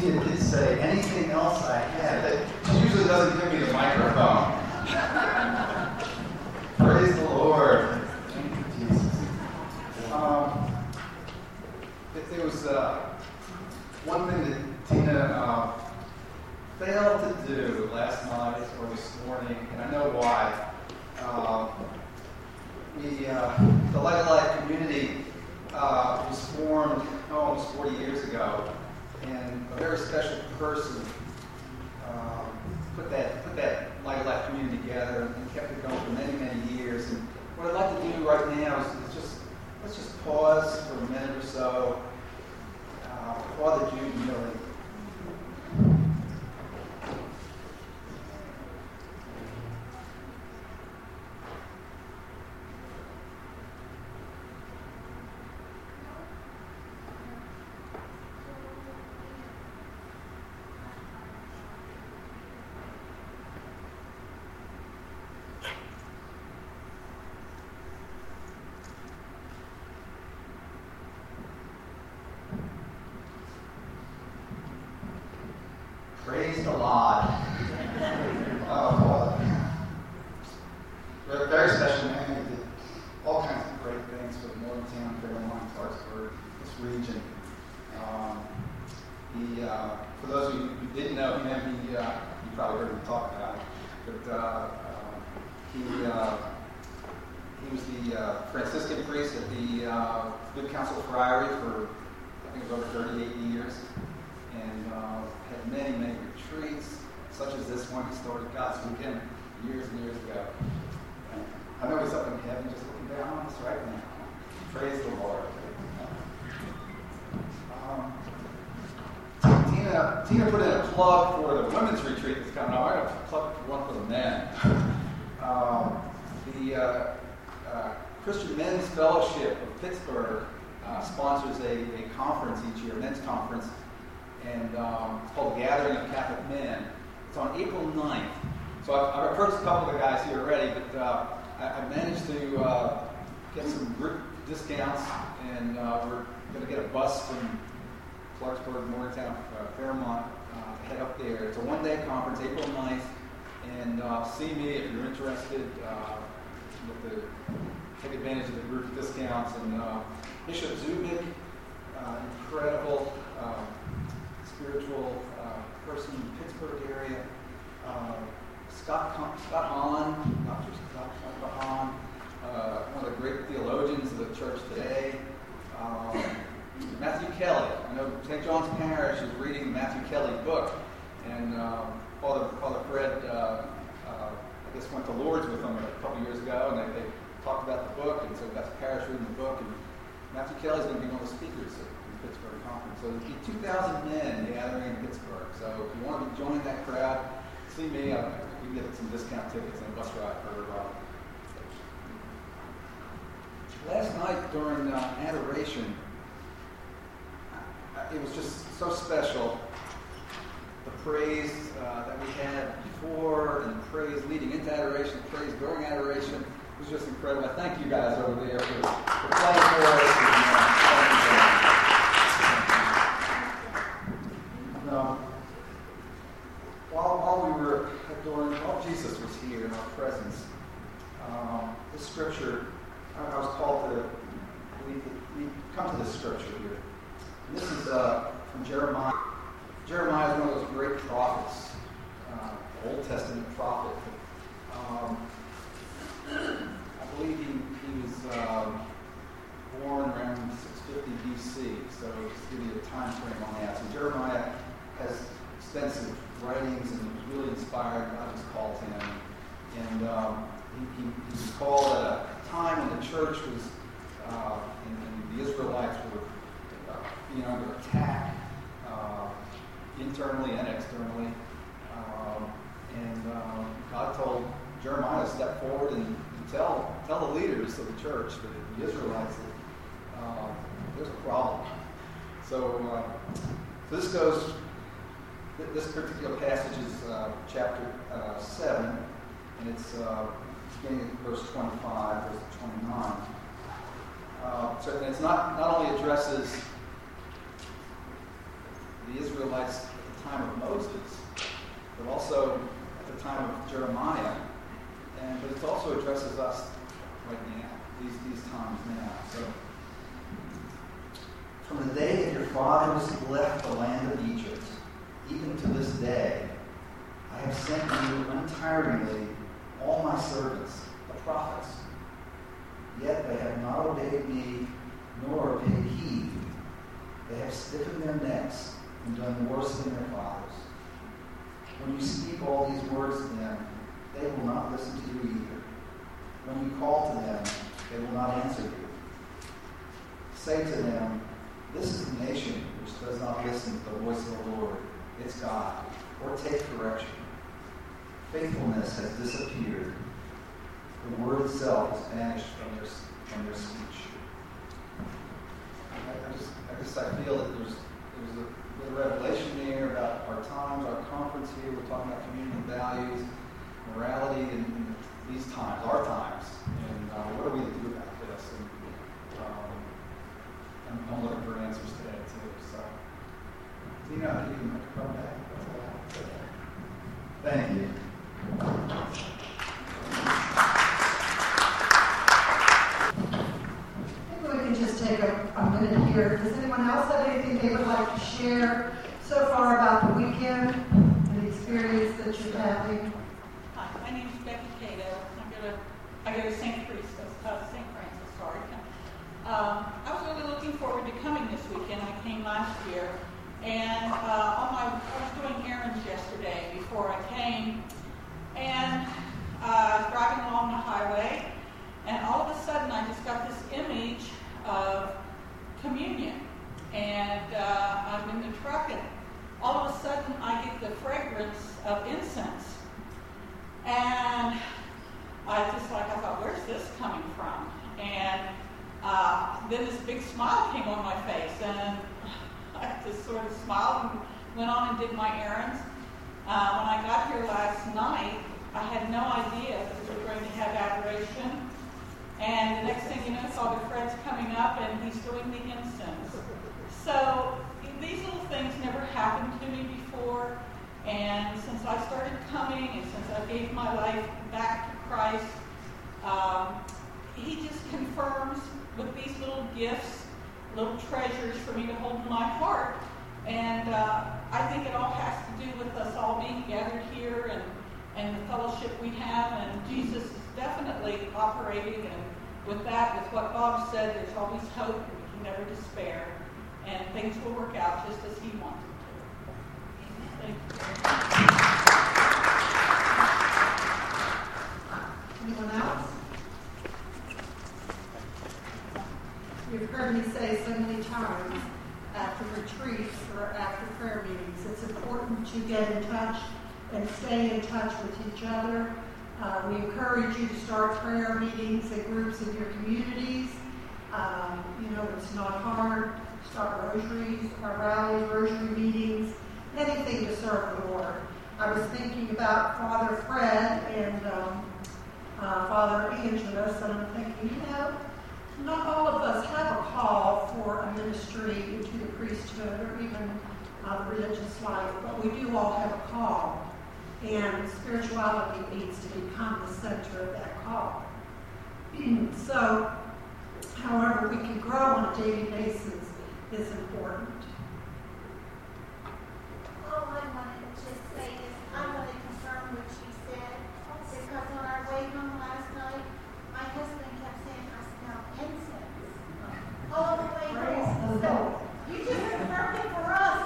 Tina did say, anything else I had. She usually doesn't give me the microphone. Praise the Lord. Thank you, Jesus. There was one thing that Tina failed to do last night or this morning, and I know why. The Light of Life community was formed almost 40 years ago, and a very special person put that Light of Life community together and kept it going for many, many years. And what I'd like to do right now is let's just pause for a minute or so. Father Jude Millie. Praise the Lord. Very special man. He did all kinds of great things for the Morgantown, Fairmont, Clarksburg, this region. For those of you who didn't know him, you probably heard me talk about it, but he was the Franciscan priest at the Good Counsel Friary for, I think it was over 38 years. And had many, many retreats, such as this one. He started God's Weekend years and years ago. I know he's up in heaven just looking down on us right now. Praise the Lord. Tina put in a plug for the women's retreat that's coming up. I'm going to plug one for the men. The Christian Men's Fellowship of Pittsburgh sponsors a conference each year, a men's conference. And it's called the Gathering of Catholic Men. It's on April 9th. So I've approached a couple of the guys here already, but I managed to get some group discounts, and we're going to get a bus from Clarksburg, Morgantown, Fairmont, head up there. It's a one-day conference, April 9th, and see me if you're interested. Take advantage of the group discounts. And Bishop Zubik, incredible spiritual person in the Pittsburgh area. Scott Hahn, Dr. Scott Hahn, one of the great theologians of the church today. Matthew Kelly. I know St. John's Parish is reading the Matthew Kelly book, and Father Fred, I guess, went to Lourdes with them a couple years ago, and they talked about the book, and so we got the parish reading the book, and Matthew Kelly's going to be one of the speakers at the Pittsburgh conference. So there'll be 2,000 men gathering in Pittsburgh. So if you want to join that crowd, see me. We can get some discount tickets and a bus ride for everybody. Last night during adoration, it was just so special. The praise that we had before, and the praise leading into adoration, the praise during adoration, was just incredible. I thank you guys over there for playing for us. While Jesus was here in our presence, this scripture, I was called to, we come to this scripture here. And this is from Jeremiah. Jeremiah is one of those great prophets, Old Testament prophet. I believe he was born around 650 BC, so just to give you a time frame on that. So Jeremiah has extensive writings and was really inspired. God just called him. And he was called at a time when the church was, and the Israelites were being under attack, internally and externally. God told Jeremiah to step forward and tell the leaders of the church, the Israelites, that there's a problem. So this goes. This particular passage is chapter 7, and it's beginning at verse 25, verse 29. So it's not only addresses the Israelites Moses, but also at the time of Jeremiah. But it also addresses us right now, these times now. So, from the day that your fathers left the land of Egypt, even to this day, I have sent you untiringly all my servants, the prophets. Yet they have not obeyed me, nor paid heed. They have stiffened their necks and done worse than their fathers. When you speak all these words to them, they will not listen to you either. When you call to them, they will not answer you. Say to them, this is the nation which does not listen to the voice of the Lord, its God, or take correction. Faithfulness has disappeared. The word itself has vanished from their speech. I feel that there's a bit of revelation there about our times, our conference here. We're talking about community values, morality in these times, our times, and what are we to do about this? And I'm looking for answers today too. So, Tina, you can come back. Thank you. Maybe we can just take a minute here. Does anyone else have anything they would like to share so far about the weekend and the experience that you're having? Hi, my name is Becky Cato. I go to St. Francis. Sorry. I was really looking forward to coming this weekend. I came last year, and I was doing errands yesterday before I came, and I was driving along the highway, and all of a sudden I just got this image of communion, and I'm in the truck, and all of a sudden I get the fragrance of incense. And I thought, where's this coming from? And then this big smile came on my face, and I just sort of smiled and went on and did my errands. When I got here last night, I had no idea that we were going to have adoration. And the next thing you know, saw the Fred's coming up, and he's doing the incense. So these little things never happened to me before. And since I started coming, and since I gave my life back to Christ, he just confirms with these little gifts, little treasures for me to hold in my heart. And I think it all has to do with us all being gathered here and the fellowship we have. And Jesus is definitely operating. And with that, with what Bob said, there's always hope, and we can never despair. And things will work out just as he wants them to. Thank you. Anyone else? You've heard me say so many times after retreats or after prayer meetings, it's important to get in touch and stay in touch with each other. We encourage you to start prayer meetings in groups in your communities. It's not hard. Start rosaries or rally rosary meetings, anything to serve the Lord. I was thinking about Father Fred and Father Angelus, and I'm thinking, not all of us have a call for a ministry into the priesthood or even religious life, but we do all have a call. And spirituality needs to become the center of that call. So, however we can grow on a daily basis is important. All I wanted to just say is I want to confirm what she said, because on our way home last night, my husband kept saying, I smell incense all the way home. So you just confirmed it for us.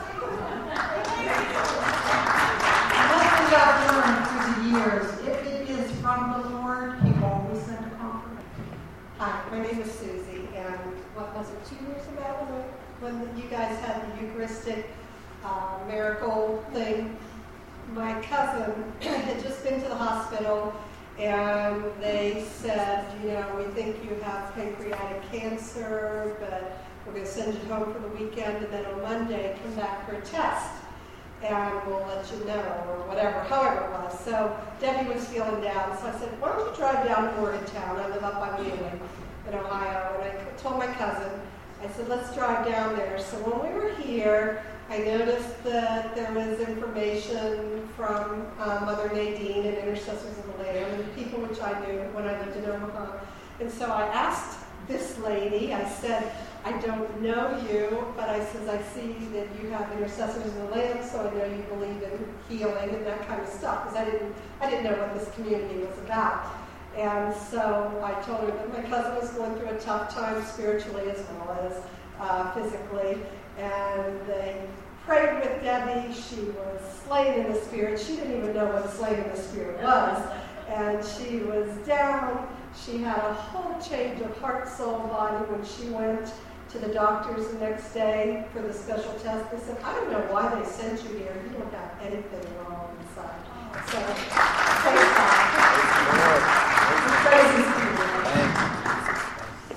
One thing I've learned through the years, if it is from the Lord, he will always send a confirmation. Hi, my name is Susie, and what was it, 2 years ago when you guys had the Eucharistic miracle thing? My cousin had just been to the hospital, and they said, we think you have pancreatic cancer, but we're going to send you home for the weekend, and then on Monday come back for a test, and we'll let you know, or whatever, however it was. So Debbie was feeling down, so I said, why don't you drive down to Morgantown? I live up by Wheeling in Ohio, and I told my cousin, I said, let's drive down there. So when we were here, I noticed that there was information from Mother Nadine and Intercessors of the Lamb and people which I knew when I lived in Omaha. And so I asked this lady, I said, I don't know you, but I see that you have Intercessors of the Lamb, so I know you believe in healing and that kind of stuff, because I didn't know what this community was about. And so I told her that my cousin was going through a tough time spiritually as well as physically. And they prayed with Debbie. She was slain in the spirit. She didn't even know what slain in the spirit was. And she was down. She had a whole change of heart, soul, body when she went to the doctors the next day for the special test. They said, I don't know why they sent you here. You don't have anything wrong inside. So, praise God. Praise